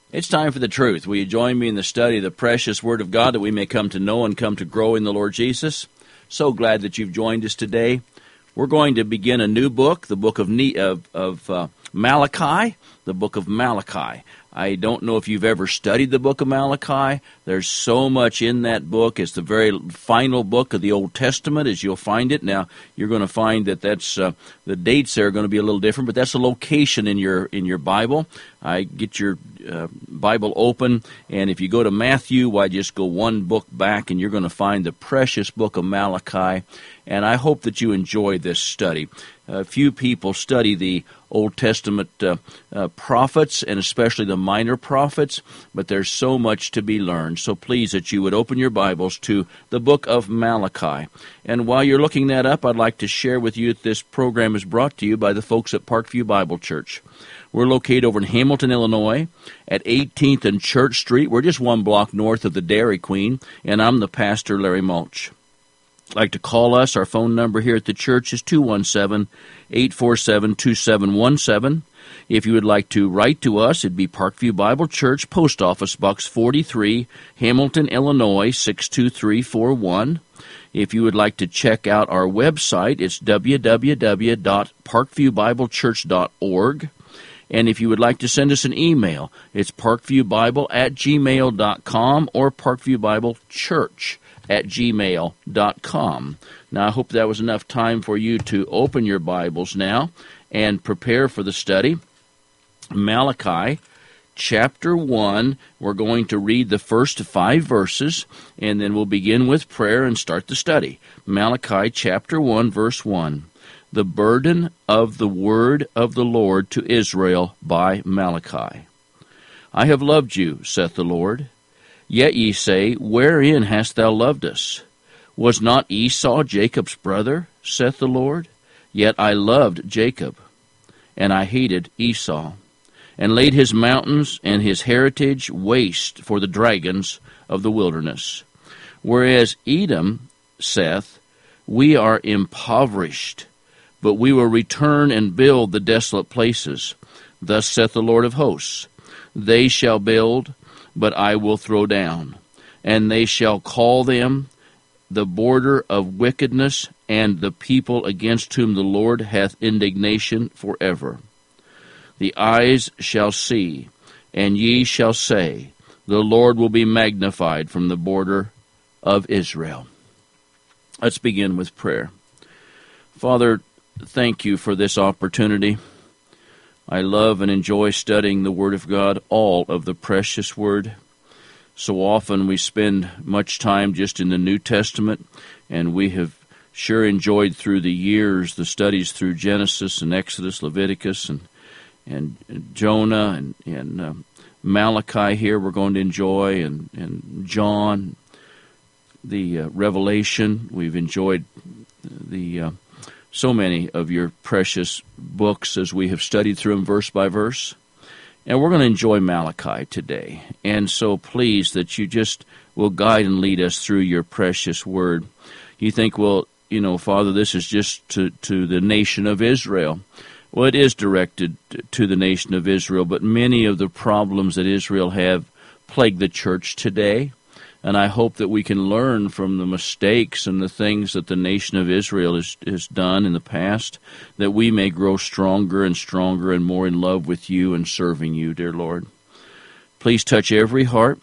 It's time for the truth. Will you join me in the study of the precious Word of God that we may come to know and come to grow in the Lord Jesus? So glad that you've joined us today. We're going to begin a new book, the book of Malachi, the book of Malachi. I don't know if you've ever studied the book of Malachi. There's so much in that book. It's the very final book of the Old Testament as you'll find it. Now, you're going to find that that's the dates there are going to be a little different, but that's a location in your Bible. I get your Bible open, and if you go to Matthew, why just go one book back, and you're going to find the precious book of Malachi. And I hope that you enjoy this study. Few people study the Old Testament prophets, and especially the minor prophets, but there's so much to be learned. So please that you would open your Bibles to the book of Malachi. And while you're looking that up, I'd like to share with you that this program is brought to you by the folks at Parkview Bible Church. We're located over in Hamilton, Illinois, at 18th and Church Street. We're just one block north of the Dairy Queen, and I'm the pastor, Larry Mulch. Like to call us. Our phone number here at the church is 217-847-2717. If you would like to write to us, it'd be Parkview Bible Church, Post Office Box 43, Hamilton, Illinois, 62341. If you would like to check out our website, it's www.parkviewbiblechurch.org. And if you would like to send us an email, it's parkviewbible@gmail.com or parkviewbiblechurch@gmail.com. Now, I hope that was enough time for you to open your Bibles now and prepare for the study. Malachi, chapter 1, we're going to read the first 5 verses, and then we'll begin with prayer and start the study. Malachi, chapter 1, verse 1. The burden of the word of the Lord to Israel by Malachi. I have loved you, saith the Lord. Yet ye say, wherein hast thou loved us? Was not Esau Jacob's brother, saith the Lord? Yet I loved Jacob, and I hated Esau, and laid his mountains and his heritage waste for the dragons of the wilderness. Whereas Edom saith, we are impoverished, but we will return and build the desolate places. Thus saith the Lord of hosts, they shall build, but I will throw down, and they shall call them the border of wickedness, and the people against whom the Lord hath indignation forever. The eyes shall see, and ye shall say, the Lord will be magnified from the border of Israel. Let's begin with prayer. Father, thank you for this opportunity. I love and enjoy studying the Word of God, all of the precious Word. So often we spend much time just in the New Testament, and we have sure enjoyed through the years the studies through Genesis and Exodus, Leviticus, and Jonah, and Malachi here we're going to enjoy, and John, the Revelation. We've enjoyed the so many of your precious books as we have studied through them verse by verse. And we're going to enjoy Malachi today. And so please that you just will guide and lead us through your precious word. You think, well, Father, this is just to the nation of Israel. Well, it is directed to the nation of Israel, but many of the problems that Israel have plague the church today. And I hope that we can learn from the mistakes and the things that the nation of Israel has done in the past, that we may grow stronger and stronger and more in love with you and serving you, dear Lord. Please touch every heart.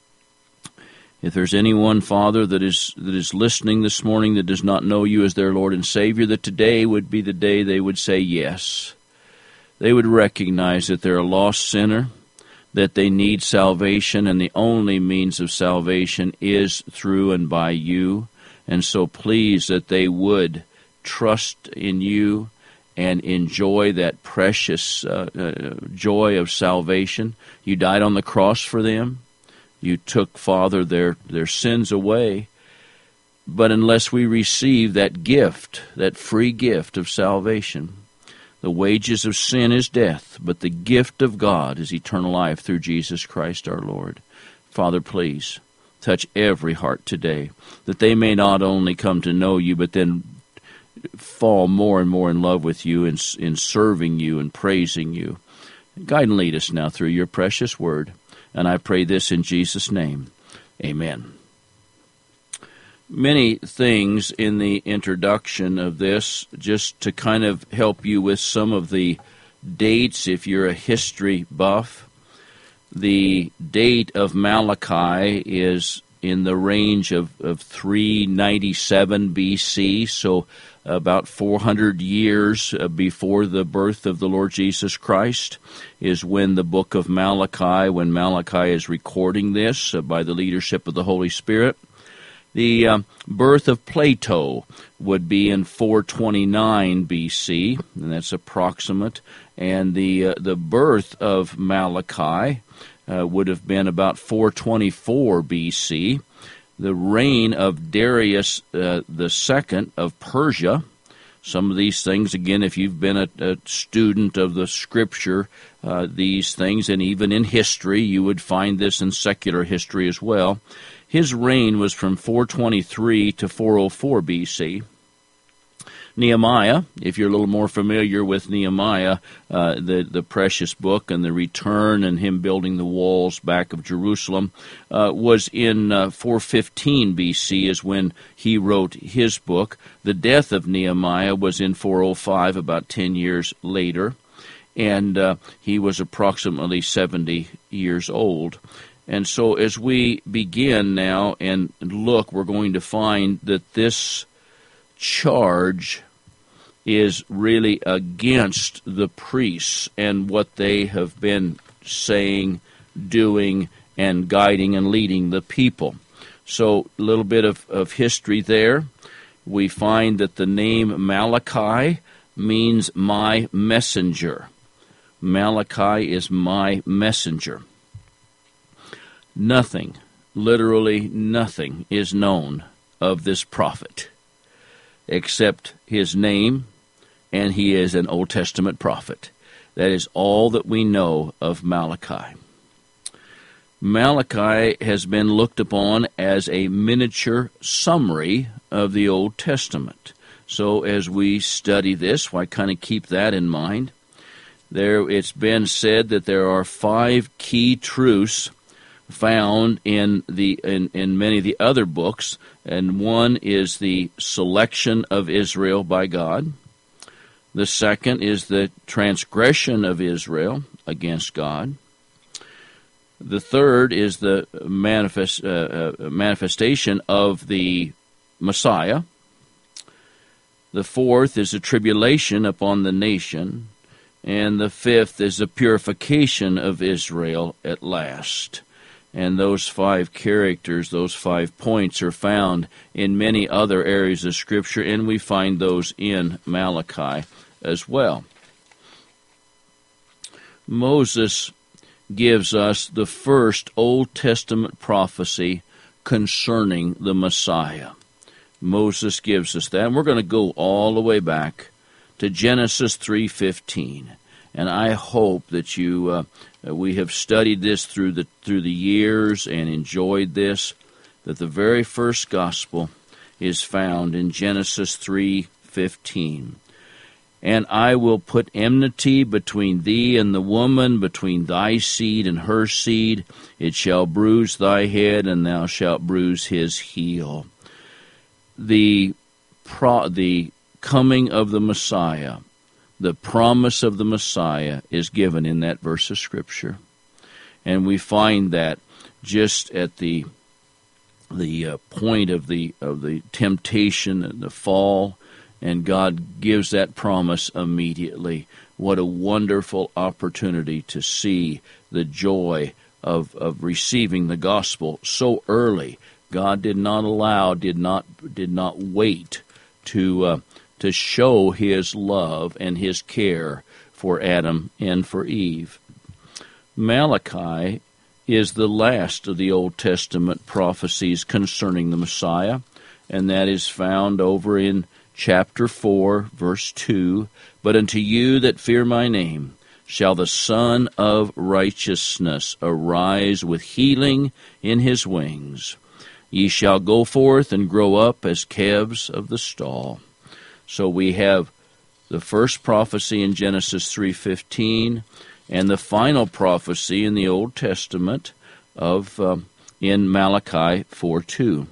If there's anyone, Father, that is listening this morning that does not know you as their Lord and Savior, that today would be the day they would say yes. They would recognize that they're a lost sinner, that they need salvation, and the only means of salvation is through and by you. And so please that they would trust in you and enjoy that precious joy of salvation. You died on the cross for them. You took, Father, their sins away. But unless we receive that gift, that free gift of salvation, the wages of sin is death, but the gift of God is eternal life through Jesus Christ our Lord. Father, please touch every heart today, that they may not only come to know you, but then fall more and more in love with you in serving you and praising you. Guide and lead us now through your precious word. And I pray this in Jesus' name. Amen. Many things in the introduction of this, just to kind of help you with some of the dates if you're a history buff. The date of Malachi is in the range of 397 B.C., so about 400 years before the birth of the Lord Jesus Christ is when the book of Malachi, when Malachi is recording this by the leadership of the Holy Spirit. The birth of Plato would be in 429 B.C., and that's approximate. And the birth of Malachi would have been about 424 B.C. The reign of Darius II of Persia. Some of these things, again, if you've been a student of the Scripture, these things, and even in history, you would find this in secular history as well. His reign was from 423 to 404 B.C. Nehemiah, if you're a little more familiar with Nehemiah, the precious book and the return and him building the walls back of Jerusalem, was in 415 B.C. is when he wrote his book. The death of Nehemiah was in 405, about 10 years later, and he was approximately 70 years old. And so as we begin now and look, we're going to find that this charge is really against the priests and what they have been saying, doing, and guiding and leading the people. So a little bit of history there. We find that the name Malachi means my messenger. Malachi is my messenger. Nothing, literally nothing, is known of this prophet except his name, and he is an Old Testament prophet. That is all that we know of Malachi. Malachi has been looked upon as a miniature summary of the Old Testament. So as we study this, why kind of keep that in mind? It's been said that there are 5 key truths found in many of the other books, and one is the selection of Israel by God. The second is the transgression of Israel against God. The third is the manifestation of the Messiah. The fourth is the tribulation upon the nation. And the fifth is the purification of Israel at last. And those 5 characters, those 5 points are found in many other areas of Scripture, and we find those in Malachi as well. Moses gives us the first Old Testament prophecy concerning the Messiah. Moses gives us that, and we're going to go all the way back to Genesis 3:15. And I hope that we have studied this through the years and enjoyed this, that the very first gospel is found in Genesis 3:15. And I will put enmity between thee and the woman, between thy seed and her seed. It shall bruise thy head, and thou shalt bruise his heel. The coming of the Messiah, the promise of the Messiah, is given in that verse of Scripture. And we find that just at the point of the temptation and the fall, and God gives that promise immediately. What a wonderful opportunity to see the joy of receiving the gospel so early. God did not wait to show his love and his care for Adam and for Eve. Malachi is the last of the Old Testament prophecies concerning the Messiah, and that is found over in chapter 4, verse 2. But unto you that fear my name shall the Son of Righteousness arise with healing in his wings. Ye shall go forth and grow up as calves of the stall. So we have the first prophecy in Genesis 3:15, and the final prophecy in the Old Testament of in Malachi 4:2.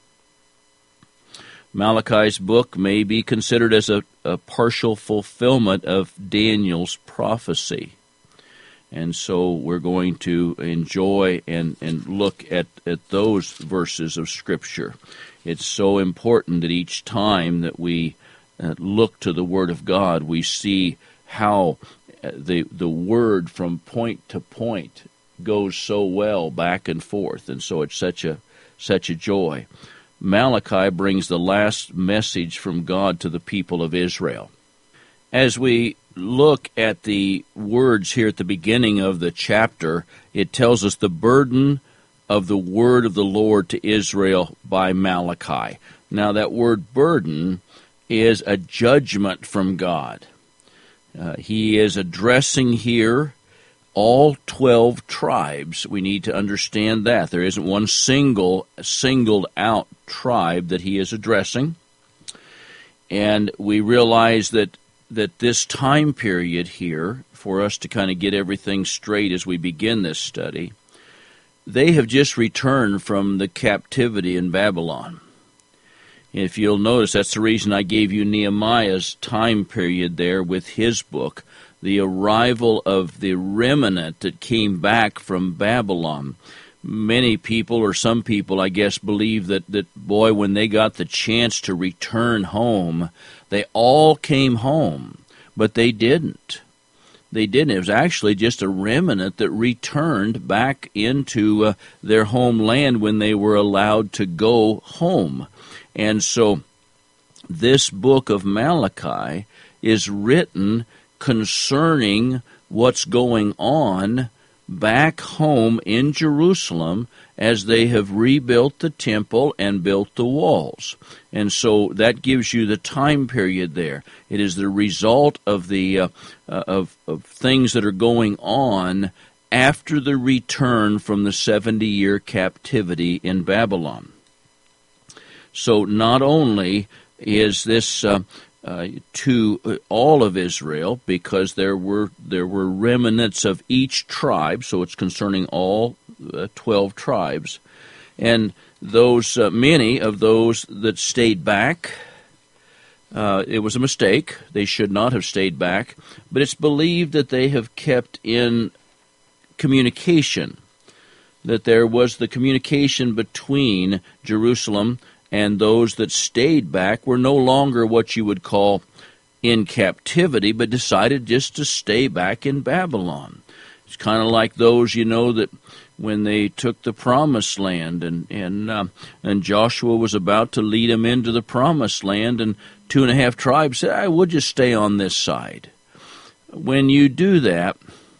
Malachi's book may be considered as a partial fulfillment of Daniel's prophecy. And so we're going to enjoy and look at those verses of Scripture. It's so important that each time that we look to the Word of God, we see how the Word from point to point goes so well back and forth. And so it's such a joy. Malachi brings the last message from God to the people of Israel. As we look at the words here at the beginning of the chapter, it tells us the burden of the word of the Lord to Israel by Malachi. Now, that word burden is a judgment from God. He is addressing here all 12 tribes. We need to understand that. There isn't one singled out tribe that he is addressing. And we realize that this time period here, for us to kind of get everything straight as we begin this study, they have just returned from the captivity in Babylon. If you'll notice, that's the reason I gave you Nehemiah's time period there with his book, the arrival of the remnant that came back from Babylon. Many people, or some people, I guess, believe that boy, when they got the chance to return home, they all came home, but they didn't. They didn't. It was actually just a remnant that returned back into their homeland when they were allowed to go home. And so this book of Malachi is written concerning what's going on back home in Jerusalem as they have rebuilt the temple and built the walls. And so that gives you the time period there. It is the result of the of things that are going on after the return from the 70-year captivity in Babylon. So not only is this to all of Israel, because there were remnants of each tribe, so it's concerning all 12 tribes, and those many of those that stayed back, it was a mistake. They should not have stayed back, but it's believed that they have kept in communication, that there was the communication between Jerusalem and those that stayed back were no longer what you would call in captivity, but decided just to stay back in Babylon. It's kind of like those, that when they took the Promised Land, and Joshua was about to lead them into the Promised Land, and 2.5 tribes said, we'll just stay on this side. When you do that,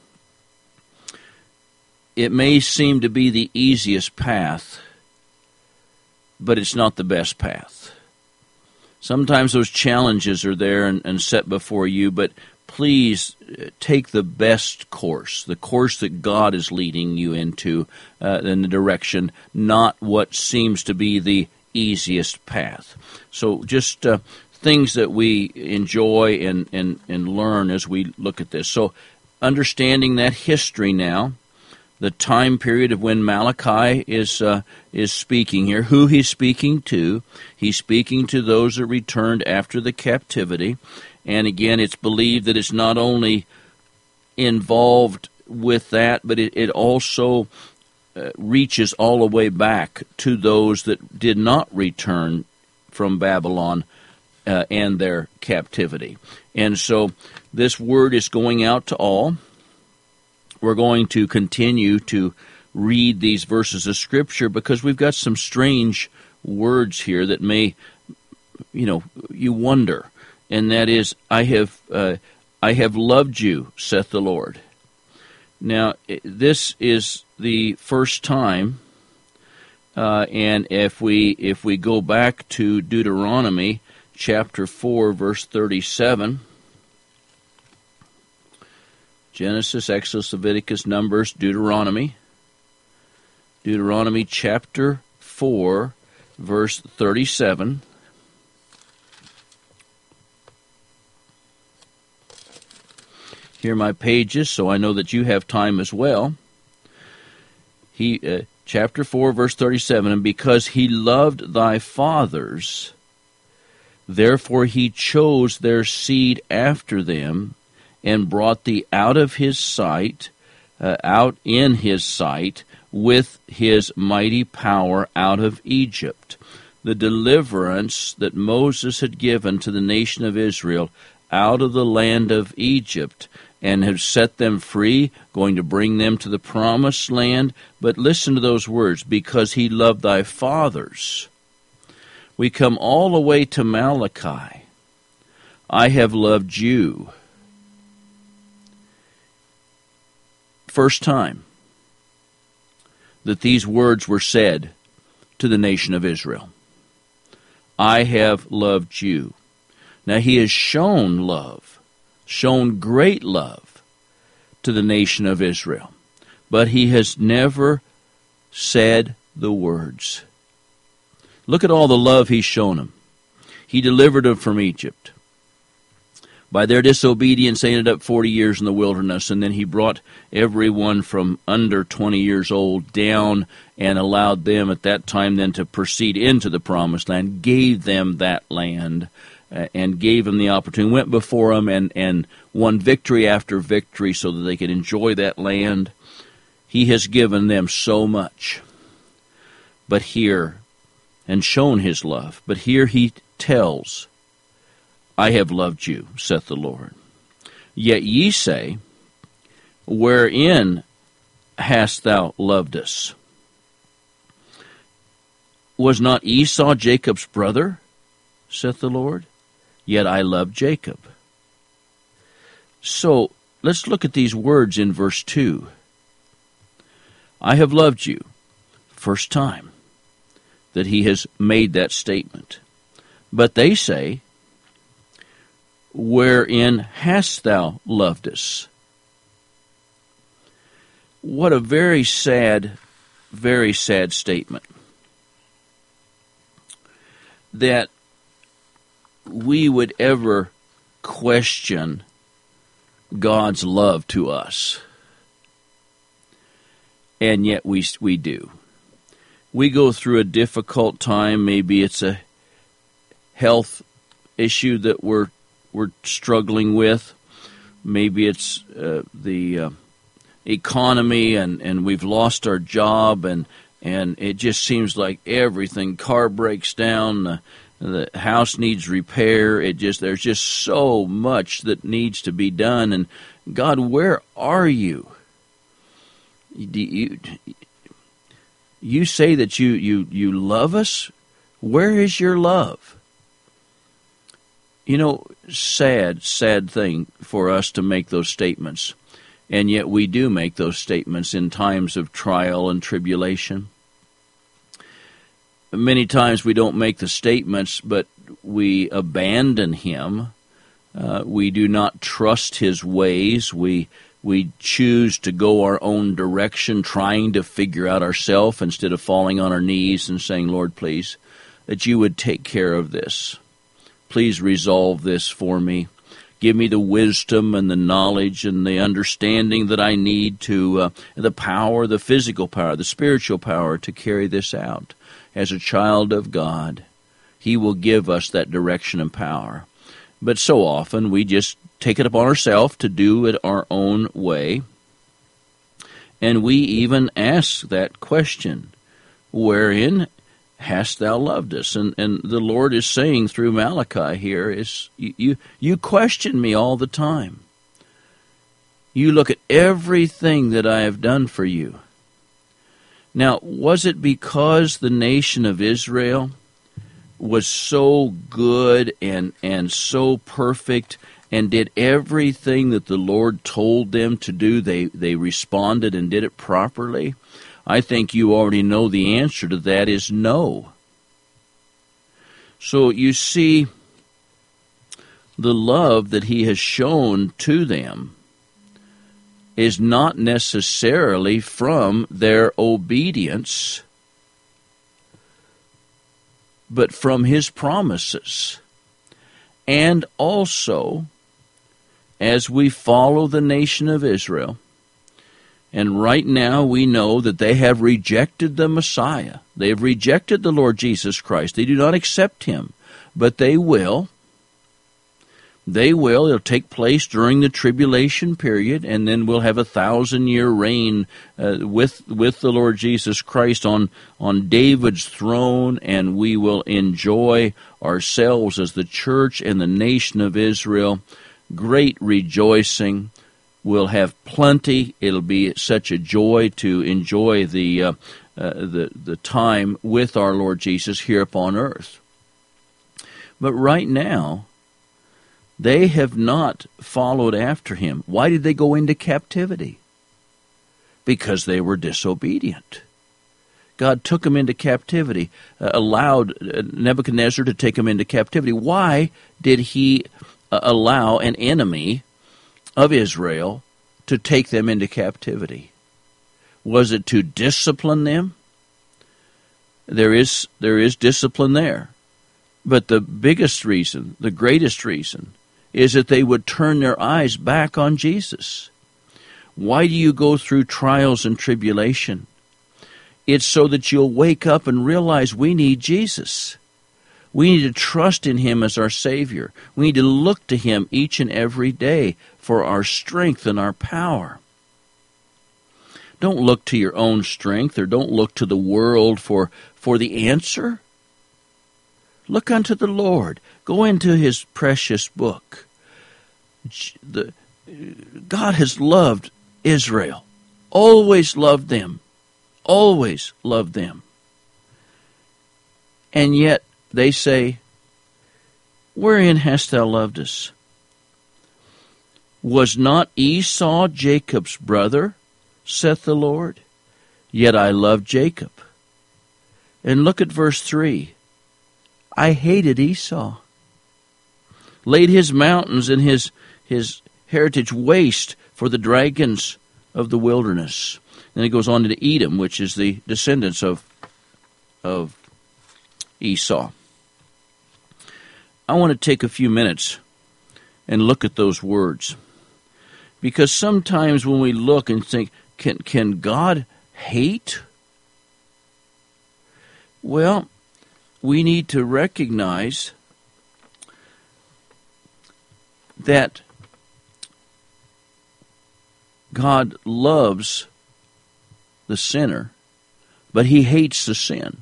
it may seem to be the easiest path, but it's not the best path. Sometimes those challenges are there and set before you, but please take the best course, the course that God is leading you into in the direction, not what seems to be the easiest path. So just things that we enjoy and learn as we look at this. So understanding that history now, the time period of when Malachi is speaking here, who he's speaking to. He's speaking to those that returned after the captivity. And again, it's believed that it's not only involved with that, but it also reaches all the way back to those that did not return from Babylon and their captivity. And so this word is going out to all. We're going to continue to read these verses of Scripture because we've got some strange words here that may, you wonder. And that is, I have loved you, saith the Lord. Now, this is the first time, and if we go back to Deuteronomy chapter 4, verse 37, Genesis, Exodus, Leviticus, Numbers, Deuteronomy chapter 4, verse 37. Here are my pages, so I know that you have time as well. Chapter 4, verse 37, and because he loved thy fathers, therefore he chose their seed after them, and brought thee out of his sight, out in his sight, with his mighty power out of Egypt. The deliverance that Moses had given to the nation of Israel out of the land of Egypt, and have set them free, going to bring them to the promised land. But listen to those words, because he loved thy fathers. We come all the way to Malachi. I have loved you. First time that these words were said to the nation of Israel. I have loved you. Now he has shown love, shown great love to the nation of Israel, but he has never said the words. Look at all the love he's shown them. He delivered them from Egypt. By their disobedience, they ended up 40 years in the wilderness, and then he brought everyone from under 20 years old down and allowed them at that time then to proceed into the promised land, gave them that land, and gave them the opportunity, went before them and won victory after victory so that they could enjoy that land. He has given them so much. But here, and shown his love, but here he tells, I have loved you, saith the Lord. Yet ye say, wherein hast thou loved us? Was not Esau Jacob's brother, saith the Lord? Yet I loved Jacob. So, let's look at these words in verse 2. I have loved you. First time that he has made that statement. But they say, wherein hast thou loved us? What a very sad statement. That we would ever question God's love to us. And yet we do. We go through a difficult time. Maybe it's a health issue that we're struggling with. Maybe it's the economy and we've lost our job and it just seems like everything, car breaks down, the house needs repair. There's just so much that needs to be done. And God, where are you? You say that you love us? Where is your love? You know, sad thing for us to make those statements. And yet we do make those statements in times of trial and tribulation. Many times we don't make the statements, but we abandon him. We do not trust his ways. We choose to go our own direction, trying to figure out ourselves instead of falling on our knees and saying, Lord, please, that you would take care of this. Please resolve this for me. Give me the wisdom and the knowledge and the understanding that I need to, the power, the physical power, the spiritual power to carry this out. As a child of God, he will give us that direction and power. But so often we just take it upon ourselves to do it our own way. And we even ask that question, wherein hast thou loved us? And the Lord is saying through Malachi here, is you question me all the time. You look at everything that I have done for you. Now, was it because the nation of Israel was so good and so perfect and did everything that the Lord told them to do? They responded and did it properly? I think you already know the answer to that is no. So you see, the love that he has shown to them is not necessarily from their obedience, but from his promises. And also, as we follow the nation of Israel, And right now we know that they have rejected the Messiah. They have rejected the Lord Jesus Christ. They do not accept him, but they will. They will. It'll take place during the tribulation period, and then we'll have a 1,000-year reign with the Lord Jesus Christ on David's throne, and we will enjoy ourselves as the church and the nation of Israel. Great rejoicing. We'll have plenty. It'll be such a joy to enjoy the time with our Lord Jesus here upon earth. But right now, they have not followed after him. Why did they go into captivity? Because they were disobedient. God took them into captivity, allowed Nebuchadnezzar to take them into captivity. Why did he allow an enemy of Israel to take them into captivity? Was it to discipline them? There is discipline there. But the biggest reason, the greatest reason, is that they would turn their eyes back on Jesus. Why do you go through trials and tribulation? It's so that you'll wake up and realize we need Jesus. We need to trust in him as our Savior. We need to look to him each and every day for our strength and our power. Don't look to your own strength, or don't look to the world for the answer. Look unto the Lord. Go into his precious book. God has loved Israel, always loved them, always loved them. And yet they say, wherein hast thou loved us? Was not Esau Jacob's brother, saith the Lord? Yet I loved Jacob. And look at verse 3. I hated Esau, laid his mountains and his heritage waste for the dragons of the wilderness. Then he goes on to Edom, which is the descendants of Esau. I want to take a few minutes and look at those words, because sometimes when we look and think, can God hate? Well, we need to recognize that God loves the sinner, but he hates the sin.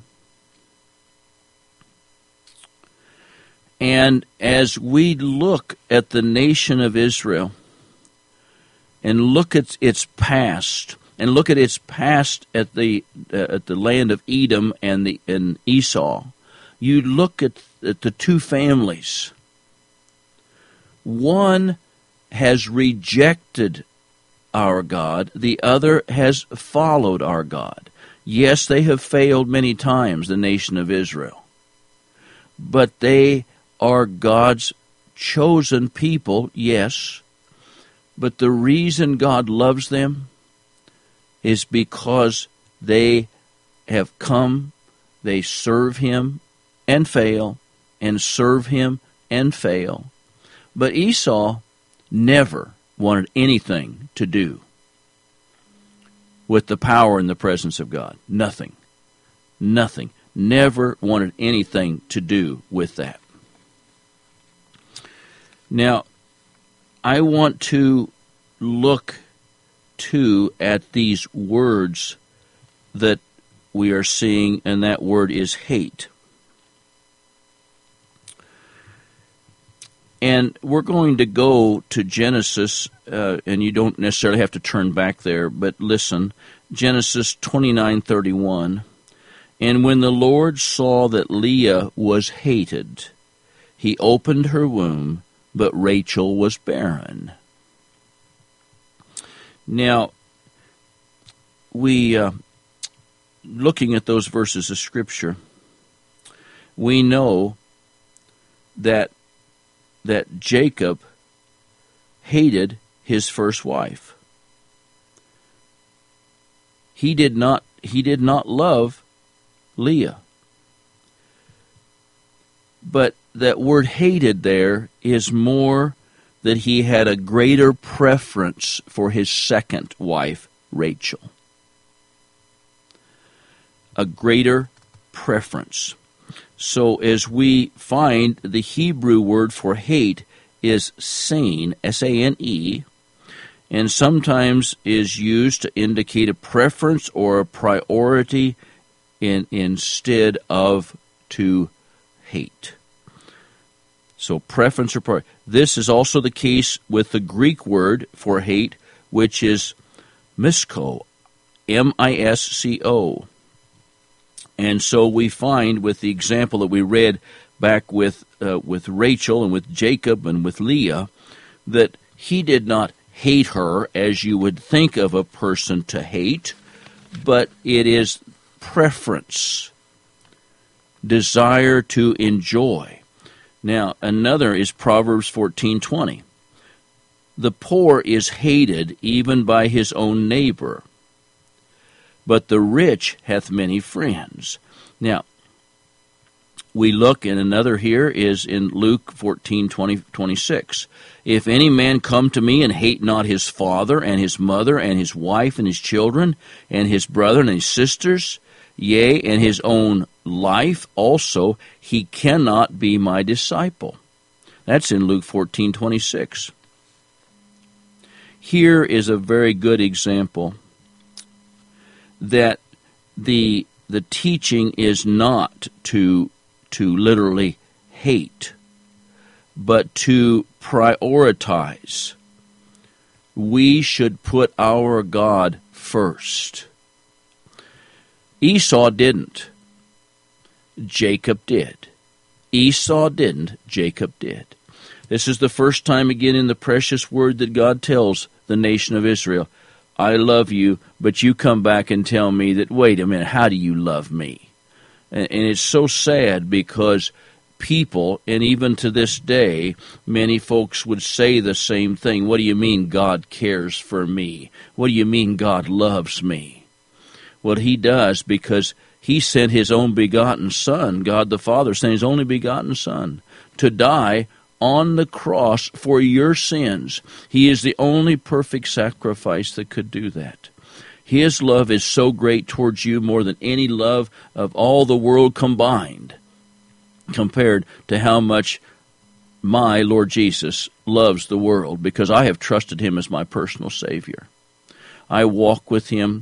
And as we look at the nation of Israel and look at its past, and look at its past at the land of Edom and Esau, you look at the two families. One has rejected our God. The other has followed our God. Yes, they have failed many times, the nation of Israel. But they are God's chosen people, yes. But the reason God loves them is because they have come, they serve him and fail, and serve him and fail. But Esau never wanted anything to do with the power and the presence of God. Nothing. Nothing. Never wanted anything to do with that. Now, I want to look too at these words that we are seeing, and that word is hate. And we're going to go to Genesis, and you don't necessarily have to turn back there, but listen, Genesis 29:31. And when the Lord saw that Leah was hated, he opened her womb, but Rachel was barren. Now, we, looking at those verses of Scripture, we know that Jacob hated his first wife. He did not love Leah. But that word hated there is more that he had a greater preference for his second wife, Rachel. A greater preference. So as we find, the Hebrew word for hate is sane, S-A-N-E, and sometimes is used to indicate a preference or a priority instead of to hate. So preference or priority. This is also the case with the Greek word for hate, which is misco, M-I-S-C-O. And so we find with the example that we read back with Rachel and with Jacob and with Leah, that he did not hate her as you would think of a person to hate, but it is preference, desire to enjoy. Now, another is Proverbs 14:20. The poor is hated even by his own neighbor, but the rich hath many friends. Now, we look, and another here is in Luke 14:26. If any man come to me and hate not his father and his mother and his wife and his children and his brother and his sisters, yea, and his own life also, he cannot be my disciple. That's in Luke 14:26. Here is a very good example that the teaching is not to literally hate, but to prioritize. We should put our God first. Esau didn't. Jacob did. Esau didn't. Jacob did. This is the first time again in the precious word that God tells the nation of Israel, I love you, but you come back and tell me that, wait a minute, how do you love me? And it's so sad because people, and even to this day, many folks would say the same thing. What do you mean God cares for me? What do you mean God loves me? Well, he does, because he sent his own begotten Son, God the Father sent his only begotten Son, to die on the cross for your sins. He is the only perfect sacrifice that could do that. His love is so great towards you, more than any love of all the world combined, compared to how much my Lord Jesus loves the world, because I have trusted him as my personal Savior. I walk with him.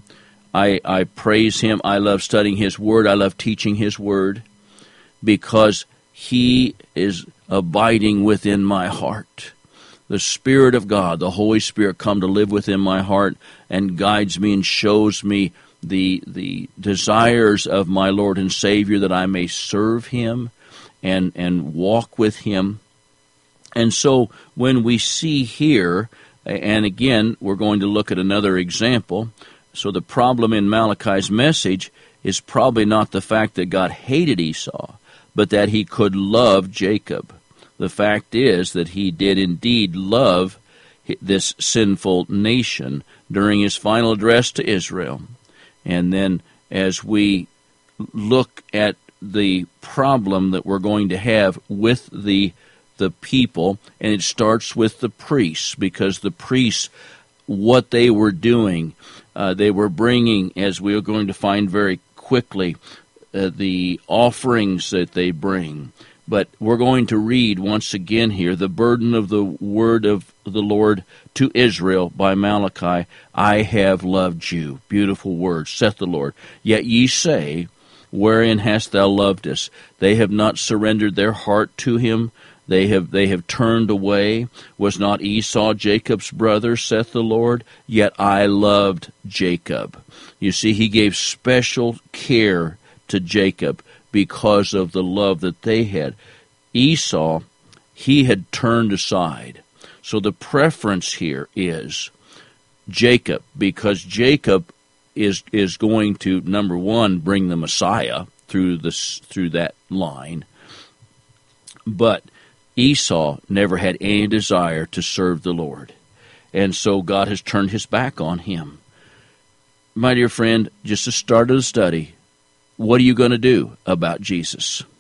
I praise him. I love studying his word. I love teaching his word, because he is abiding within my heart. The Spirit of God, the Holy Spirit, come to live within my heart and guides me and shows me the desires of my Lord and Savior, that I may serve him and walk with him. And so when we see here, and again, we're going to look at another example. So the problem in Malachi's message is probably not the fact that God hated Esau, but that he could love Jacob. The fact is that he did indeed love this sinful nation during his final address to Israel. And then as we look at the problem that we're going to have with the people, and it starts with the priests, because the priests, what they were doing, they were bringing, as we are going to find very quickly, the offerings that they bring. But we're going to read once again here the burden of the word of the Lord to Israel by Malachi. I have loved you. Beautiful words, saith the Lord. Yet ye say, wherein hast thou loved us? They have not surrendered their heart to him. They have turned away. Was not Esau Jacob's brother, saith the Lord? Yet I loved Jacob. You see, he gave special care to Jacob because of the love that they had. Esau, he had turned aside. So the preference here is Jacob, because Jacob is going to, number one, bring the Messiah through that line. But Esau never had any desire to serve the Lord. And so God has turned his back on him. My dear friend, just to start of the study, what are you going to do about Jesus?